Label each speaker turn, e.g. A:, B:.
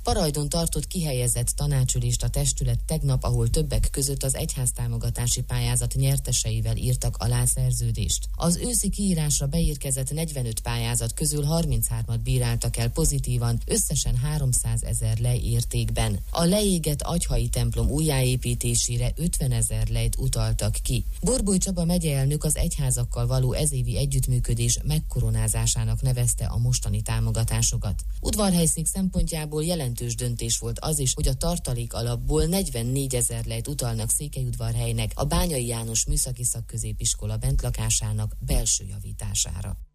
A: Parajdon tartott kihelyezett tanácsülést a testület tegnap, ahol többek között az egyháztámogatási pályázat nyerteseivel írtak alá szerződést. Az őszi kiírásra beérkezett 45 pályázat közül 33-at bíráltak el pozitívan, összesen 300 000 lej értékben. A leégett agyhai templom újjáépítésére 50 000 lejt utaltak ki. Borbóly Csaba megyeelnök az egyházakkal való ezévi együttműködés megkoronázásának nevezte a mostani támogatásokat. Udvarhelyszék szempontjából jelentős döntés volt az is, hogy a tartalék alapból 44 000 lejt utalnak Székelyudvarhelynek a Bányai János Műszaki Szakközépiskola bentlakásának belső javítására.